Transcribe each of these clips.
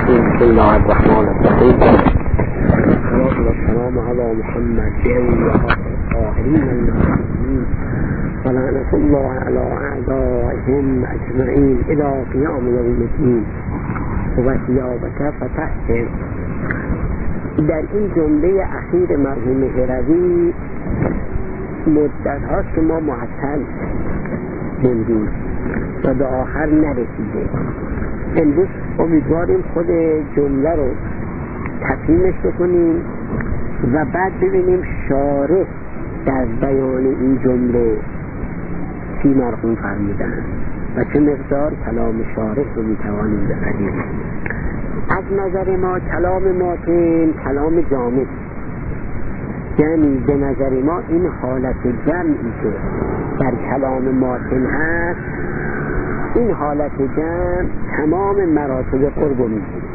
بسم الله الرحمن الرحیم. السلام علی محمد الطاهرین المعصومین و لعنة الله علی اعدائهم اجمعین الی قیام یوم الدین و ثیابک فتحسن. در این جمله اخیر مرحوم هروی مدت هاست که ما معطل موندیم و به آخر نرسیده. امروز امیدواریم خود جمله رو تفهیمش بکنیم و بعد ببینیم شارح در بیان این جمله چی مرحوم فرمودن و چه مقدار کلام شارح رو میتوانیم بفهمیم. از نظر ما کلام ماتن کلام جامع، یعنی به نظر ما این حالت جمعی که در کلام ماتن هست، این حالت جمع تمام مراتب قرب رو میگیره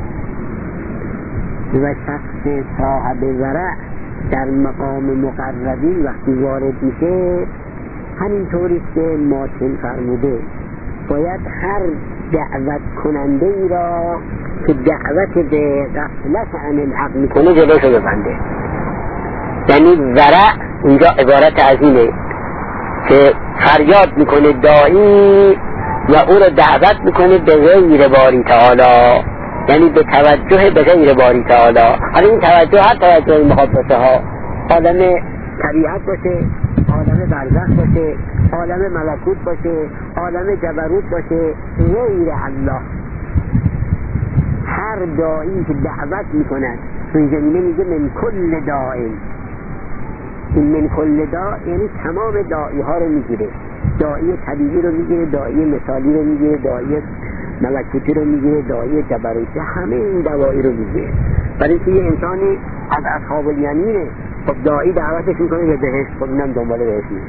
و شخص صاحب ورع در مقام مقربین وقتی وارد میشه همینطوری که ماتن فرموده باید هر دعوت کننده ای را که دعوت به غفلت عن الحق میکنه جلوشو ببنده. یعنی ورع اینجا عبارت از اینه که فریاد میکنه داعی و او رو دعوت میکنه به غیر باری تعالی، یعنی به توجه به غیر باری تعالی. حالا این توجه هر توجه مخاطبه ها، عالم طبیعت باشه، عالم برزخ باشه، عالم ملکوت باشه، عالم جبروت باشه، غیر الله. هر داعی که دعوت میکنه تو این زمینه میگه من کل داعی. این من کل داعی یعنی تمام داعی ها رو میگیره، داعی طبیعی رو میگیره، داعی مثالی رو میگیره، داعی ملکوتی رو میگیره، داعی جبروتی، همه این دواعی رو میگیره. برای اینکه یه انسانی از اصحاب الیمینه، خب داعی دعوتش میکنه به بهشت، خب اینم دنبال بهشت نیست.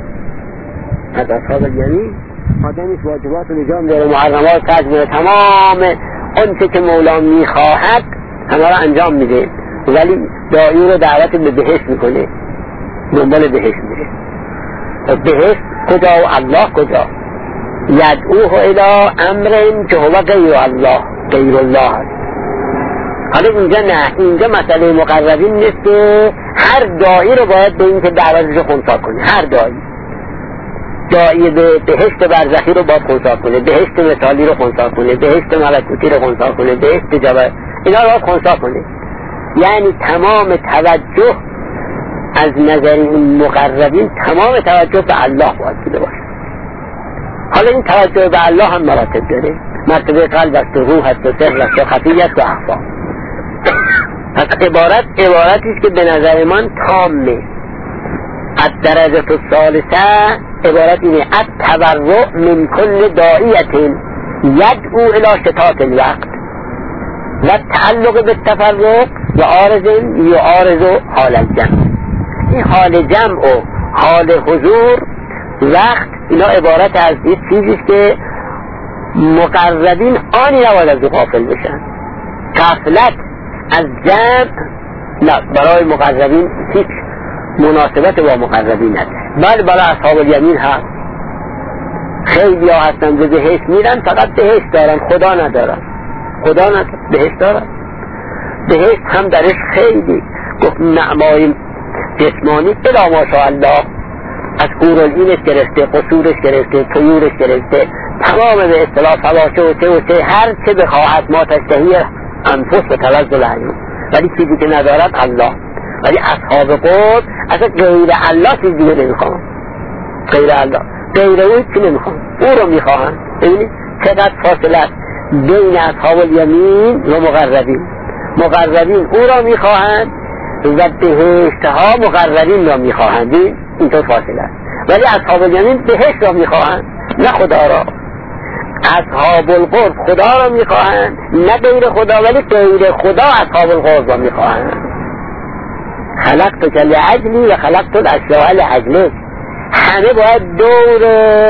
از اصحاب الیمین آدمیش واجبات و نجام داره، محرمات تجمیل، تمام اون که مولا میخواهد همه رو انجام میده، ولی داعی رو دعوت به بهشت میکنه، دنبال بهشت میره. بهشت کجا و الله کجا؟ یدعوه الی امر که هو غیر الله، غیر الله هست. حالا اینجا نه، اینجا مسئله مقربین نیست که هر داعی رو باید به این که دعوتش رو خونسا کنه. هر داعی به بهشت برزخی رو باید خونسا کنه، بهشت مثالی رو خونسا کنه، بهشت ملکوتی رو خونسا کنه، بهشت جبر، اینا رو باید خونسا کنه. یعنی تمام توجه از نظر این مقربین، تمام توجه به الله باید بوده باشه. حالا این توجه به الله هم مراتب داره، مرتبه قلب است، روح است، سر است، خفی است و اخفا. پس عبارتیست که به نظر من تامه. از درجه الثالثه عبارت اینه: التبرع من کل داعیت یدعو الی شتات الوقت و تعلق بالتفرق و عارض یعارض حال الجمع. این حال جمع و حال حضور وقت، اینا عبارت از یک چیزیست که مقربین آنی نباید از غافل بشن. غفلت از جمع نه، برای مقربین هیچ مناسبت با مقربین نداره. بل برای اصحاب الیمین هست. خیلی ها هستن به بهشت میرن، فقط بهشت دارن، خدا ندارن. خدا ندارن، بهشت دارن. بهشت هم درش خیلی گفت نعمای جسمانی الا ماشاءالله، از حورالعینش گرفته، قصورش گرفته، طیورش گرفته، تمام به اصطلاح فواشه و چه هر چه بخواهد ما تشتهی انفس و تلذذ العیون، ولی چیزی که ندارد الله. ولی اصحاب قدس اصلا غیر الله چیز دیگه نمیخوان، غیر الله، غیر او چی نمیخوان، او رو میخوان. ببینید چقدر فاصله است بین اصحاب الیمین و مقربین. مقربین او را میخواهند و بهشت ها مقربین را میخواهند، اینطور فاصله است. ولی اصحاب الیمین بهشت را میخواهند، نه خدا را. اصحاب القرب خدا را میخواهند، نه غیر خدا، ولی غیر خدا اصحاب القرب را میخواهند. خلقتک لعجلی و خلقت الاشیاء لعجلک. همه باید دور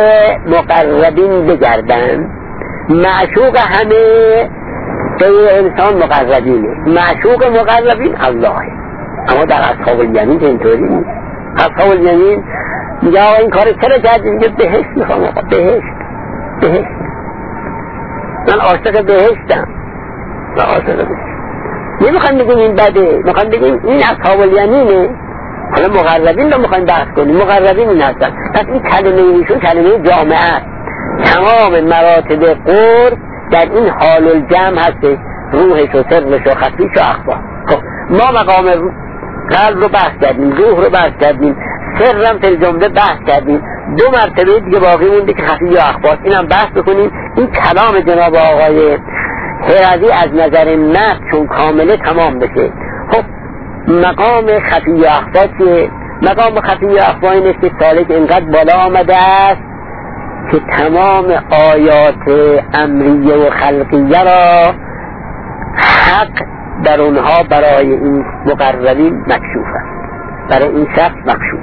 مقربین بگردن. معشوق همه غیر انسان مقربینه، معشوق مقربین الله. اما در اصحاب الیمین که اینطوری نیست. اصحاب الیمین میگه این کار چرا کردی؟ میگه بهشت میخوام. بهشت من عاشق بهشتم. و عاشق بشید. نمیخوایم بگیم این بده، میخوایم بگیم این اصحاب الیمینه. حالا مقربین رو میخوایم بحث کنیم، مقربین این هستن. پس این کلمه ایشون کلمه جامعه است. تمام مراتب قرب در این حال الجمع هسته، روحش و سرش و خفیش و اخبار. ما مقام قلب رو بحث کردیم، روح رو بحث کردیم، سرم فی الجمله بحث کردیم، 2 مرتبه دیگه باقی مونده که خفی و اخبار. اینم بحث بکنیم. این کلام جناب آقای هرازی از نظر نفس چون کامله تمام بشه. خب مقام خفی و اخبار چیه؟ مقام خفی و اخبار اینه که سالک اینقدر بالا آمده است که تمام آیات امریه و خلقیه را حق در اونها برای این مقربین مکشوف است، برای این شخص مکشوف،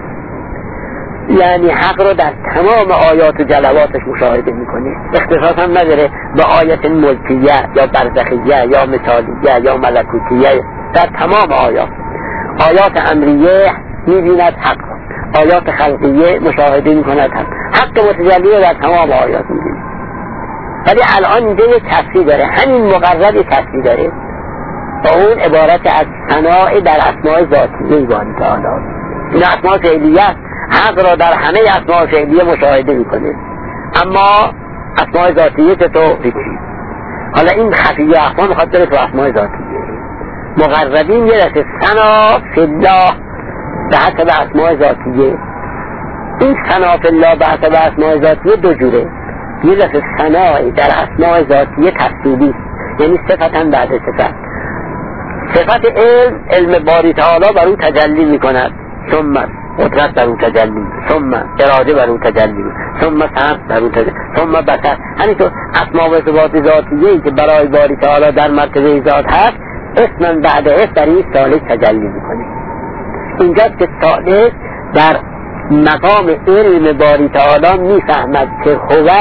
یعنی حق رو در تمام آیات و جلواتش مشاهده میکنه. اختصاص هم نداره به آیت ملکیه یا برزخیه یا مثالیه یا ملکوتیه. در تمام آیات امریه میبیند حق، آیات خلقیه مشاهده میکند حق متجلی در تمام آیات میبیند. ولی الان اینجا یک تصریح داره، همین مقرب یک تصریح داره با اون عبارت از ثناء در اسماء ذاتیه باری تعالی. این اسماء فعلیه حق را در همه اسماء فعلیه مشاهده میکنه، اما اسماء ذاتیه تو هیچی. حالا این خفیه اخفا میخواد داره تو اسماء ذاتیه. مقربین یه دسته ثنا فی الله به حسب اسماء ذاتیه. این ثنا فی الله به حسب اسماء ذاتیه 2 جوره. یه دسته ثنایی در اسماء ذاتیه تفصیلی، یعنی صفتا بعد صفت. صفت علم باری تعالی بر او تجلی میکند، ثم قدرت بر او تجلی، ثم اراده بر او تجلی، ثم سمع بر او تجلی، ثم بصر. همینطور اسما و صفات ذاتیه‌ای که برای باری تعالی در مرتبه ذات هست، اسم بعد اسم در این سالک تجلی میکنه. اینجاست که سالک در مقام علم باری تعالی میفهمد که هو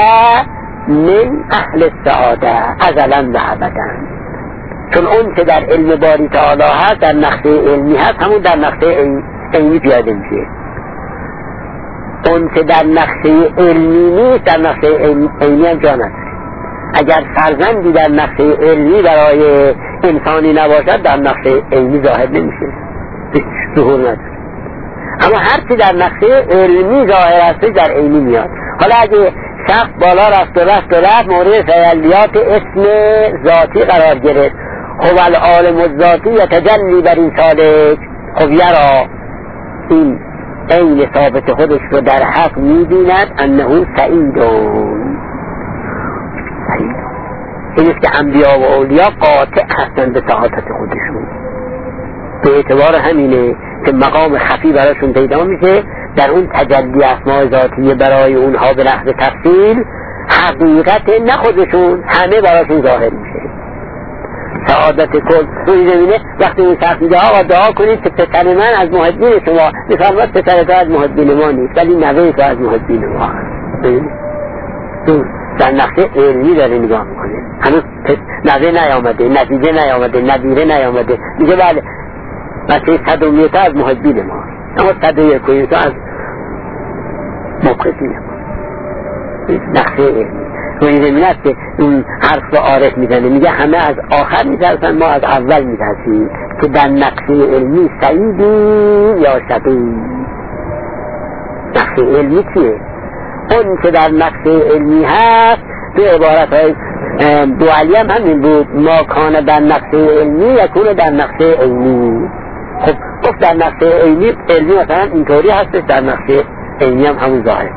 من اهل السعاده ازلا و ابدا. چون اون که در علم باری تعالی هست، در نقشه علمی هست، همون در نقشه علمی پیاده میشه. اون که در نقشه علمی نیست، در نقشه علمی هم جا نداره. اگر فرزندی در نقشه علمی برای انسانی نباشد، در نقشه علمی ظاهر نمیشه، ظهور نداره. اما هر چی در نقشه علمی ظاهر است در علمی میاد. حالا اگه شخص بالا رفت مورد تجلیات اسم ذاتی قرار گرفت، خب العالم الذاتی یتجلی بر این سالک، خب یرا این عین ثابت خودش رو در حق میبیند انه سعیدون. اینیست که انبیا و اولیا قاطع هستند به سعادت خودشون. به اعتبار همینه که مقام خفی براشون پیدا میشه، در اون تجلی اسماء ذاتیه برای اونها به لحظه تفصیل حقیقت نه خودشون همه براشون ظاهر میشه. سعادت کل روی زمینه وقتی اون شخص میگه آقا دعا کنید که پسر من از محبین شما، میفرماد پسر تو از محبین ما نیست ولی نوه تو از محبین ما هست. در نقشه علمی داره نگاه میکنه، هنوز نوه نیامده، نتیجه نیامده، نظیره نیامده، میگه بله بچه 100 تا از محبین ما، اما 101 تا از مبخصین ما. نقشه علمی روی زمین است که این حرف رو عارف میزنه، میگه همه از آخر میترسن، ما از اول میترسیم که در نقشه علمی سعیدی یا شقی. نقشه علمی چیه؟ اون که در نقشه علمی هست تو عبارت های دوالی هم همین بود، ما کانه در نقشه علمی یکونه در نقشه علمی. خب گفت در نقشه علمی مثلا اینطوری هستش، در نقشه علمی هم همون ظاهر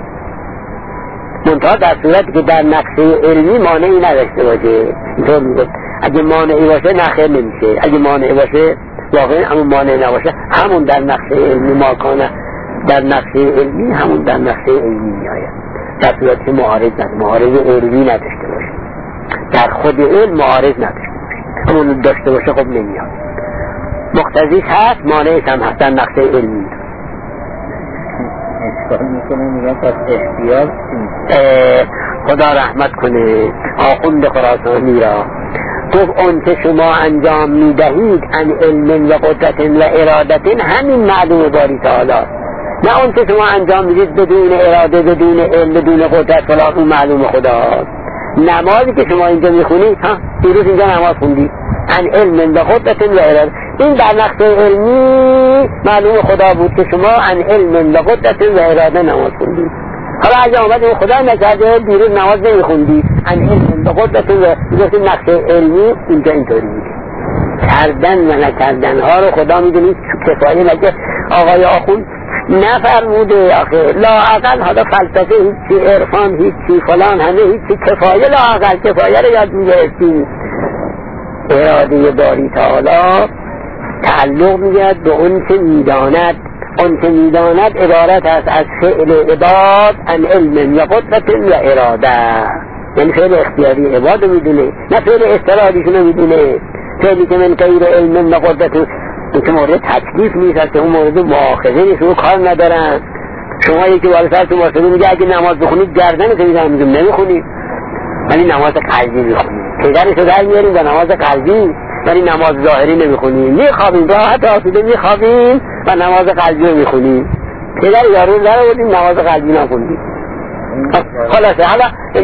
منتها در صورتی که در نقشه علمی مانعی نداشته باشه. اینطور میگه اگه مانعی باشه نخیر نمیشه، اگه مانعی باشه واقعا همون مانع نباشه، همون در نقشه علمی ماکانه در نقشه علمی همون در نقشه علمی میآید. در صورتی که معارض علمی نداشته باشه، در خود علم معارض نداشته باشه، همون داشته باشه خب نمیاد. مقتضیش هست، مانعش هم هست در نقشه علمی. اشکال میکنه میگن پس احتیاط خدا رحمت کنه آخوند خراسانی را، گفت اون که شما انجام میدهید ان علم و قدرت و ارادت همین معلوم باری تعالی، نه اون که شما انجام میدید بدون اراده، بدون علم، بدون قدرت فلان، اون معلوم خداست. نمازی که شما اینجا میخونید، دیروز اینجا نماز خوندید، ان علم به قدرت و اراده، این در نقطه علمی معلوم خدا بود که شما ان علم به قدرت و اراده نماز خوندید. حالا اگه آمد خدا نکرده دیروز نماز نمیخوندید، ان علم به قدرت و اراده، نقطه علمی اینجا اینطوری میگه. کردن و نکردن ها رو خدا میدونید کفایه نگه. آقای آخوند نفرموده آخه لااقل حالا فلسفه هیچی، عرفان هیچی، فلان همه هیچی، کفایه لااقل کفایه رو یاد میگرفتیم. اراده باری تعالی تعلق میگرد به اون که میداند، اون که میداند عبارت است از فعل عباد ان علم یا قدرت یا اراده، یعنی فعل اختیاری عباد رو میدونه، نه فعل استرادیشون رو میدونه. فعلی که من غیر علم و قدرت این که مورد تکلیف نیست، هست اون مورد مؤاخذه نیست، اون کار ندارن. شما یکی بالا سر تو محاسبه میگه اگه نماز بخونید گردنت میدم، میگم نمیخونید ولی نماز قلبی میخونید، پدرشو در میاریم با نماز قلبی ولی نماز ظاهری نمیخونیم، میخوابیم راحت آسوده میخوابیم و نماز قلبی رو میخونیم. پدر یارو در آوردیم نماز قلبی نخوندیم. خلاصه حالا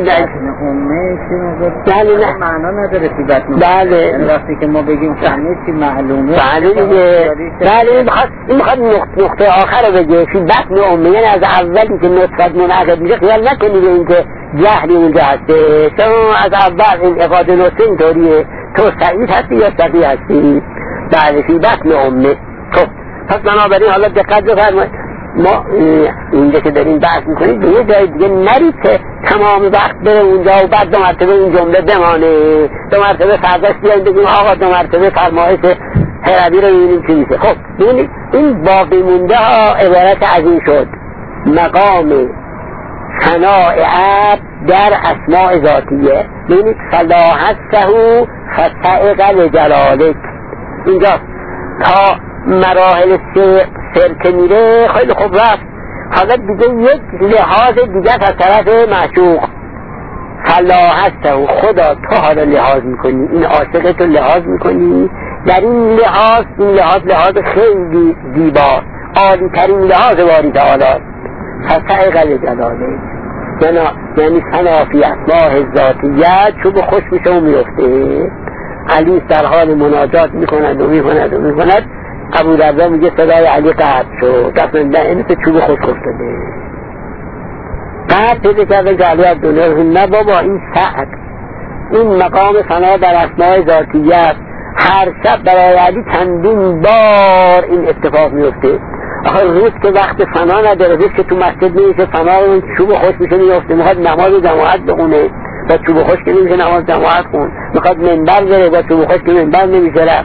بله معنا نداره که بله وقتی که ما بگیم فهمید که معلومه بله دیگه، بله این میخواد نقطه آخر رو بگه فی بطن امه، یعنی از اولی که نطفت منعقد میشه خیال نکنید این که جهلی اونجا هسته، شما از اول این اقاده نطفه اینطوریه، تو سعید هستی یا سقی هستی. بله فی بطن امه. خب پس بنابراین حالا دقت بفرمایید، ما اینجا که داریم بحث میکنید به یه جای دیگه نرید که تمام وقت بره اونجا و بعد 2 مرتبه این جمله بمانه، 2 مرتبه فرداش بیاییم بگیم آقا 2 مرتبه فرمایش هروی رو ببینیم چی میشه. خب ببینید این باقی مونده ها عبارت از این شد: مقام ثناء عبد در اسماء ذاتیه. ببینید فلاحته فتعق لجلالک، اینجا تا مراحل سرکه میره خیلی خوب رفت، حالا دیگه یک لحاظ دیگه از طرف معشوق. فلاحته خدا تو حالا لحاظ میکنی، این عاشق تو لحاظ میکنی، در این لحاظ خیلی زیبا، عالی ترین لحاظ باری تعالی. فتعق لجلاله یعنی ثنا فی اسماء ذاتیت چوب خوش میشه و میفته. علی در حال مناجات میکند و میکند ابو دردا میگه صدای علی قطع شد، دفن این که چوب خوش افتاده قطع پیدا کرده که علی عبدالله نه بابا این سعد، این مقام ثنا در اسماء ذاتیت هر شب برای علی چندین بار این اتفاق میفته. آخر روز که وقت فنا نداره، روز که تو مسجد میشه فنا اون چوب خوش میشه میفته، میخواد نماز جماعت بخونه با چوب خوش که نمیشه نماز جماعت خون، میخواد منبر بره با چوب خوش که منبر نمیشه رفت.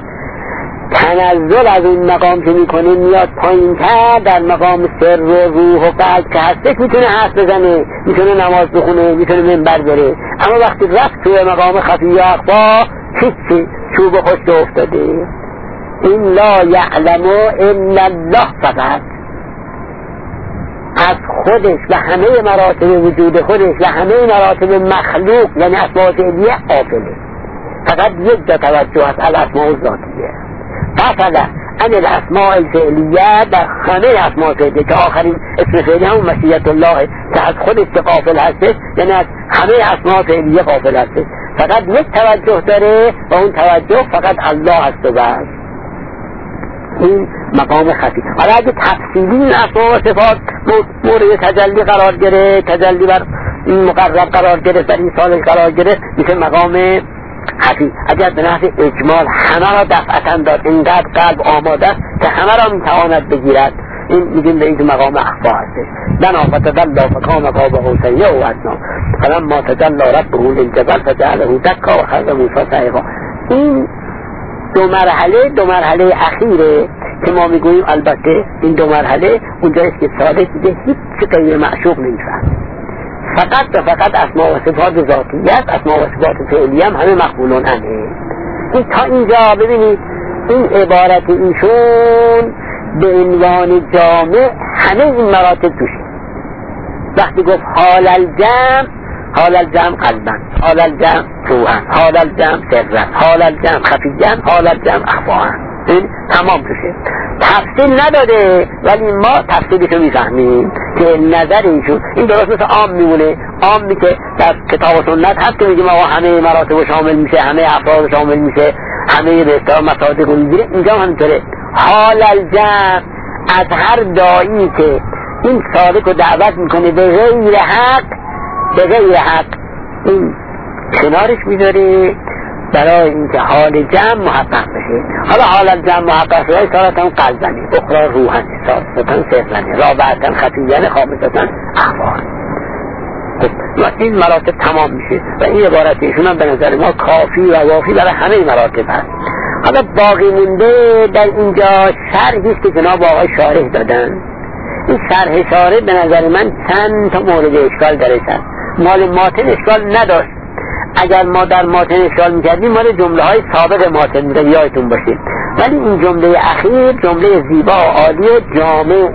تنزل از اون مقام که میکنه میاد پایین تر در مقام سر و روح و قلب که هستش میتونه حرف بزنه، میتونه نماز بخونه، میتونه منبر بره. اما وقتی رفت توی مقام خفی و اخفا هیچی، چوب خوش افتاده. این لا یعلم الا الله، فقط از خودش و همه مراتب وجود خودش و همه مراتب مخلوق یعنی اسماء فعلیه غافله، فقط یک جا توجه است الاسماء الذاتیه. مثلا ان الاسماء الفعلیه در همه اسماء فعلیه که آخرین اسم فعلی همون مشیت الله که از خودش که غافل هستش، یعنی از همه اسماء فعلیه غافل هستش، فقط یک توجه داره و اون توجه فقط الله هست و بس. این مقام خفی. حالا اگه تفصیلی این اسماء و صفات مورد تجلی قرار گرفت، تجلی بر مقرب قرار گرفت، در این سال قرار گرفت، میشه مقام خفی. اگر به نحو اجمال همه را دفعتا داد، اینقدر قلب آماده که همه را میتواند بگیرد، این میگیم به این مقام اخفا هستش. بنا فتدلا فقام قاب قوسین او ادنا فلما تجلی ربه للجبل فجعله دکا و خر موسی صعقا. این دو مرحله اخیره که ما میگوییم. البته این 2 مرحله اونجایست که صادق دیگه هیچ غیر معشوق نمیفهم، فقط و فقط اسماء و صفات ذاتیت، اسماء و صفات فعلی هم همه مقبولون همه. این تا اینجا ببینید این عبارت ایشون به عنوان جامع همه این مراتب توشه. وقتی گفت حال الجمع قلبا، حال الجمع روحا، حال الجمع سرا، حال الجمع خفیا، حال الجمع اخفا، این تمام بشه. تفصیل نداده ولی ما تفصیلشو میفهمیم که نظر ایشون این درست مثل عام میمونه. عامی که در کتاب و سنت هست که میگیم آقا همه مراتب شامل میشه، همه افراد شامل میشه، همه به اصطلاح مصادیق میگیره. اینجا همینطوره. حال الجمع از هر داعی که این سالک رو دعوت میکنه به غیر حق این کنارش میذاره برای اینکه حال جمع محقق بشه. حالا حال الجمع محقق شده سالتاً قلبنه، اخرى روحن، سالتاً سرنه، رابعتاً خطیین، خامستاً احوال. و این مراتب تمام میشه و این عبارت ایشون هم به نظر ما کافی و وافی برای همه مراتب هست. حالا باقی مونده در اینجا شرحیست که جناب آقای شارح دادن. این شرح شارح به نظر من چند تا مورد اشکال داره. مال ماتن اشکال نداشت. اگر ما در ماتن اشکال میکردیم مال جمله های سابق ماتن میکردیم، یادتون باشه. ولی این جمله اخیر جمله زیبا، عالی، جامع،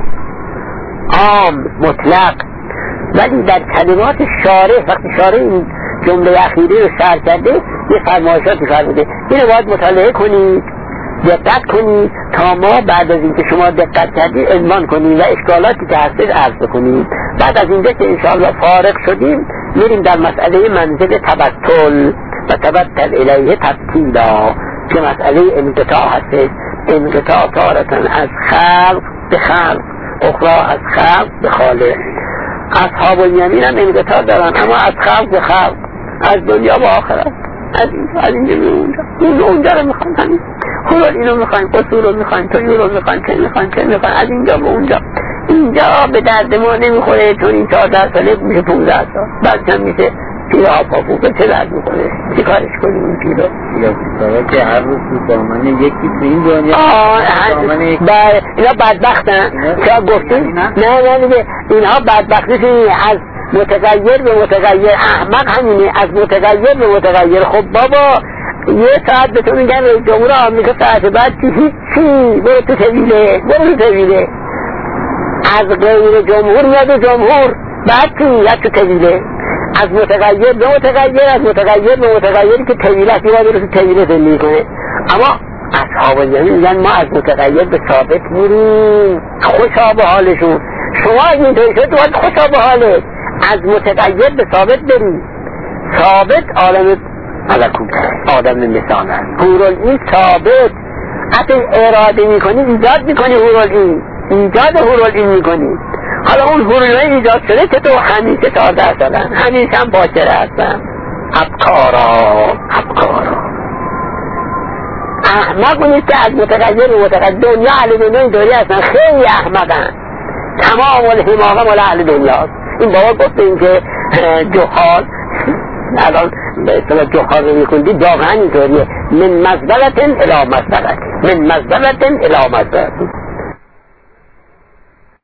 عام، مطلق. ولی در کلمات شارح وقتی شارح این جمله اخیری رو شرح کرده یه فرمایشاتی فرموده. اینو باید مطالعه کنید، دقت کنید تا ما بعد از اینکه شما دقت کردید عنوان کنید و اشکالاتی که هستش عرض بکنید. بعد از اینجا که انشاءالله فارغ شدیم میریم در مسئله منزل تبتل و تبتل الیه تبتیلا که مسئله انقطاع هستش. انقطاع تارتن از خلق به خلق، اخرى از خلق به خالق. اصحاب الیمین هم انقطاع دارن، اما از خلق به خلق، از دنیا به آخرت، از اینجا به اونجا. اونجا رو میخوایم، همین خلال اینو میخوایم، قصور رو میخوایم، تویور رو میخوایم، چه میخوایم، از اینجا به اونجا. اینجا به درد ما نمیخوره چون این 14 ساله میشه 15 سال، بعد هم میشه پیره ها پاپو، به چه درد میخوره؟ چی کارش کنیم این پیره؟ یا پیره که هر روز تو دامنه یکی تو این دنیا اینا بدبختن که گفتیم نه دیگه اینها بدبختی از متغیر به متغیر. احمق همینه، از متغیر به متغیر. خب بابا یه ساعت به تو میگن رئیس جمهور آمریکا ساعت بعد هیچی، برو تو طویله. از غیر جمهور میاد جمهور، بعد تو میاد تو طویله. از متغیر به متغیر، از متغیر به متغیری که طویله هستی باید رو تو طویله زندگی کنه. اما اصحاب الیمین میگن ما از متغیر به ثابت میریم، خوشا به حالشون. شما اگه اینطوری شد باید خوشا به حالت، از متغیر به ثابت بریم. ثابت عالم علکوم آدم مثال هست. هورالعین ثابت حتی اراده میکنی ایجاد میکنی، هورالعین ایجاد هورالعین میکنی. حالا اون هورالعین ایجاد شده که تو همیشه 14 سالن، همیشه هم باکره هستن. ابکارا احمق اونیست که از متغیر به متغیر. دنیا اهل دنیا دوری هستن، خیلی احمقن. تمام الحماقه مال اهل دنیاست. این بابا گفت این که جهال الان به اصطلاح جهال رو میخوندی واقعا اینطوریه. من مزبلتن الی مزبلت، من مزبلتن الی مزبلت.